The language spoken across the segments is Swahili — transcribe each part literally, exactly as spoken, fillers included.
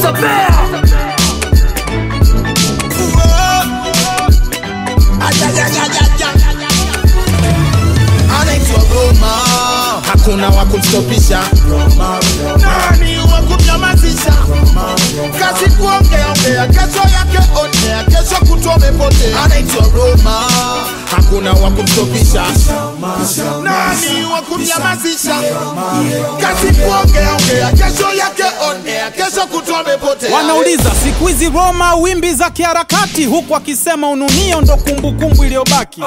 Producer Bear. Anaitwa Roma, hakuna wa kumstopisha. Nani wa kumnyamazisha? Kazi kuongea ongea, kesho yake onea, kesho kutwa umepotea. Anaitwa Roma, hakuna wa kumstopisha. Nani wa kumnyamazisha? Kazi kuongea ongea, kesho yake onea, kesho kutwa umepotea. Wanauliza siku hizi Roma wimbi za kiharakati, huku akisema ununio ndo kumbukumbu iliyobaki.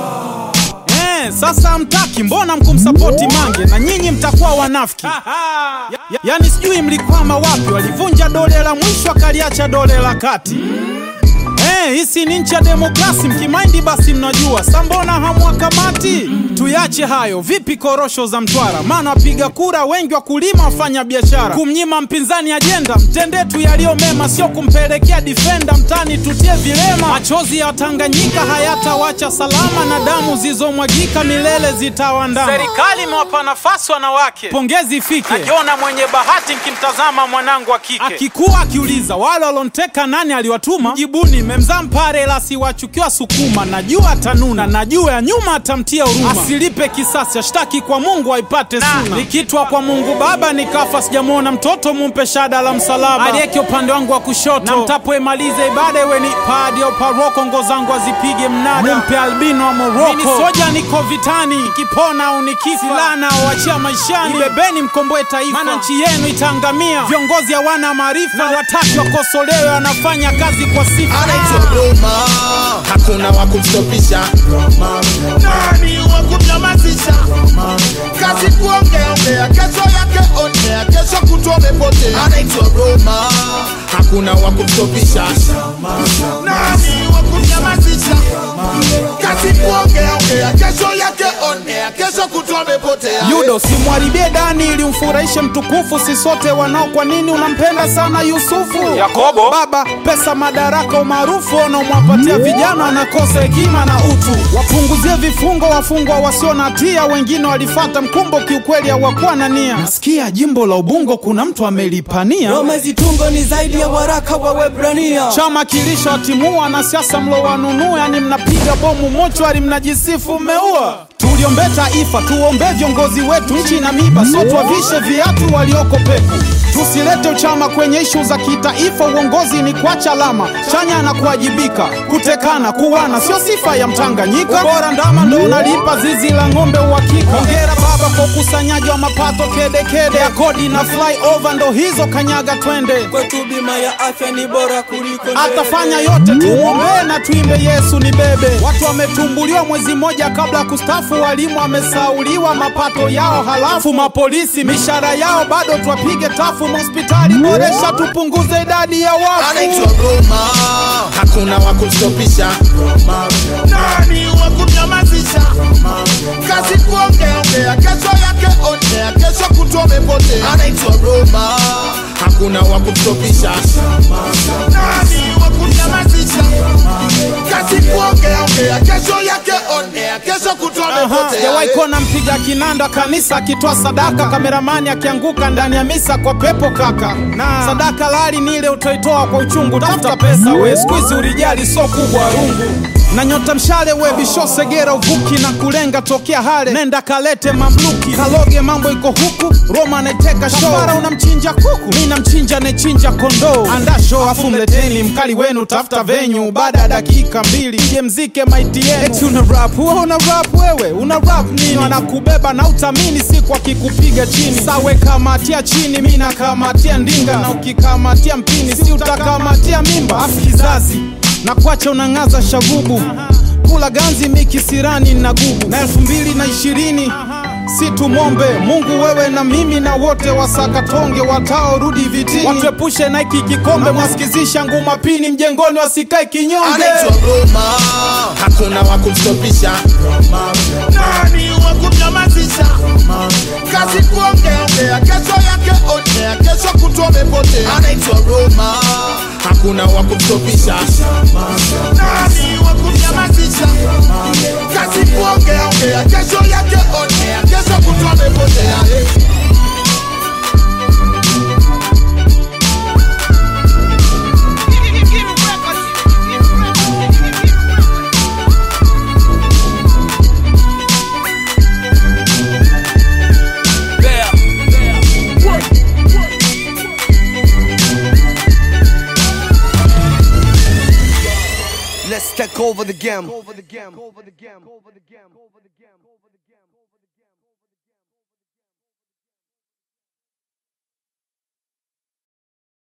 Eh, sasa mtaki, mbona mkumsapoti Mange na nyinyi mtakuwa wanafiki? ya, ya, yani sijui mlikwama wapi, walivunja dole la mwisho akaliacha dole la kati. Eh, hisi ni nchi ya demokrasi, mkimaindi basi mnajua. Sambona hamwakamati? Tuyache hayo, vipi korosho za Mtwara? Maana wapiga kura wengi wa kulima wafanya biashara. Kumnyima mpinzani ajenda, mtende tu yaliyo mema, sio kumpelekea defender mtani tutie vilema. Machozi ya Tanganyika hayatawacha salama, na damu zilizomwagika milele zitawandama. Serikali imewapa nafasi wanawake, pongezi ifike. Najiona mwenye bahati nikimtazama mwanangu wa kike akikuwa akiuliza wale walonteka nani aliwatuma, jibuni memza mpare la siwachukiwa Sukuma. Najua tanuna, najua ya nyuma atamtia huruma. Asilipe kisasi, ashtaki kwa Mungu aipate suna. Nikitwa kwa Mungu Baba nikafa sijamuona mtoto, mumpe shada la msalaba aliyeke upande wangu wa kushoto. Na mtapo emalize ibada iwe ni padi au paroko, ngozangu azipige mnada, mumpe albino wa Moroko. Mini soja niko vitani, nikipona au nikifa silana wachia maishani. Ibebeni mkomboe taifa, maana nchi yenu itaangamia. Viongozi hawana maarifa, wataki wakosolewe, wanafanya kazi kwa sifa. Anaitwa Roma, hakuna wa kumstopisha. Nani wa kumnyamazisha? Kazi kuongea ongea, kesho yake onea, kesho kutwa umepotea. Anaitwa Roma, hakuna wa kumstopisha. Nani wa kumnyamazisha? Kazi kuongea ongea, kesho yake onea, kesho kutwa umepotea. Yudo simwaribie Dani ili umfurahishe mtukufu, si sote wanao. Kwa nini unampenda sana Yusufu? Yakobo baba pesa madaraka umaarufu wanaomwapatia vijana wanakosa hekima na utu. Wapunguzie vifungo wafungwa wasio na hatia, wengine walifata mkumbo kiukweli hawakuwa na nia. Nasikia jimbo la Ubungo kuna mtu amelipania. Roma zitungo ni zaidi ya waraka wa Waebrania. Chama kilisha timua na siasa mlo wanunua, yani mnapiga bomu mochwari mnajisifu mmeua. Tuliombe taifa, tuombe viongozi wetu, nchi na miba, so tuwavishe viatu walioko peku. Tusilete uchama kwenye ishu za kitaifa, uongozi ni kuacha alama chanya na kuwajibika. Kutekana, kuwana, sio sifa ya Mtanganyika. Bora ndama ndo unalipa zizi la ng'ombe uhakika. Hongera baba kwa ukusanyaji wa mapato kede kede ya kodi na flyover, ndo hizo kanyaga twende. Kwetu bima ya afya ni bora kuliko ndege. Atafanya yote tuombe na tuimbe Yesu ni bebe. Watu wametumbuliwa mwezi moja kabla kustafu, walimu wamesauliwa mapato yao, halafu mapolisi mishara yao bado twapige tafu. Hospitali boresha tupunguze idadi ya wafu. Anaitwa Roma, hakuna wa kumstopisha. Nani wa kumnyamazisha? Kazi kuongea ongea, kesho yake onea, kesho kutwa umepotea. Anaitwa Roma, hakuna wa kumstopisha. Nani wa kumnyamazisha? Kazi kuongea ongea, kesho yake onea, kesho kutwa umepotea. Jawahi kuona mpiga kinanda kanisa akitoa sadaka, kameramani akianguka ndani ya misa kwa pepo kaka. Na sadaka lali ni ile utoitoa kwa uchungu, tafuta pesa we, squeeze urijali so kubwa rungu. Na nyota mshale we bisho segera uvuki, na kulenga tokea hale nenda kalete mamluki. Kaloge mambo iko huku, Roma aneteka show. Kafara unamchinja kuku, mina mchinja nechinja kondo. Anda show afu mleteni mkali wenu, tafuta venue baada ya dakika mbili ije mzike maiti yenu. Eti una rap, wewe una rap wewe, una rap nini? Wanakubeba na utamini siku akikupiga chini. Sawe kamatia chini, mina kamatia ndinga, na ukikamatia mpini si utakamatia mimba. Afu kizazi na kuacha unangaza shagubu, kula ganzi miki sirani na gugu. Na elfu mbili na ishirini si tumombe Mungu wewe na mimi na wote wasakatonge watao rudi vitini. Watuepushe na iki kikombe, mwasikizisha nguma pini mjengoni wasikae kinyonge. Anaitwa Roma, hakuna wa kumstopisha. Nani wa kumnyamazisha? Kazi kuongea ongea, kesho yake onea, kesho kutwa umepotea. Anaitwa Roma, hakuna wa kumstopisha. Nani wa kumnyamazisha? Kazi kuongea ongea, kesho yake onea, kesho kutwa umepotea. Let's take over the game.